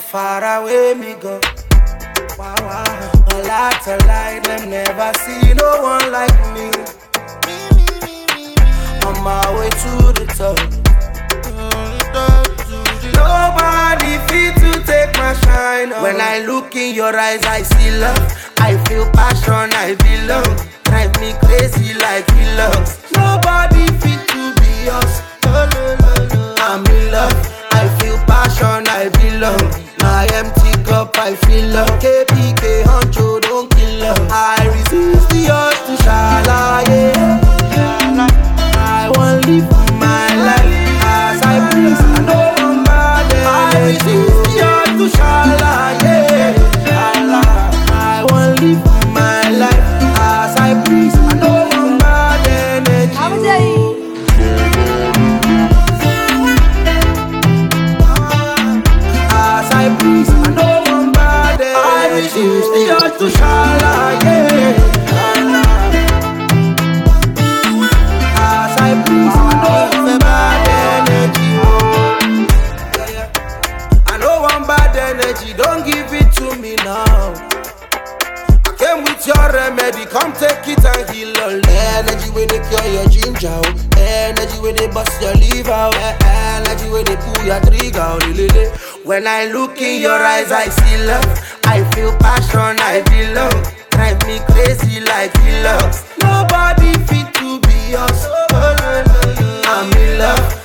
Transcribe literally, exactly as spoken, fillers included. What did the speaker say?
far away me go. Wow, wow. A lot of light, them never see no one like me. On my way to the top. Nobody fit to take my shine. When I look in your eyes, I see love. I feel passion, I belong. Drive me crazy like he loves. Nobody fit to be us. I'm in love. I feel passion, I belong. My empty cup, I feel love. K P K, Honcho, don't kill love. I resist the urge to shala, yeah. I won't live my life as I please. I know I'm bad. I resist the urge to shala, yeah. Shala. I won't live my life as I please. I know I'm bad energy. How was it? I please, I know I'm bad. I refuse the urge to shala, yeah. As I please, I know I'm bad energy. Yeah, yeah. I know I'm bad energy, don't give it to me now. I came with your remedy, come take it and heal all. Energy when they cure your ginger, energy when they bust your liver, energy when they pull your trigger. When I look in your eyes, I see love. I feel passion, I belong. Drive me crazy like he loves. Nobody fit to be us. I'm in love.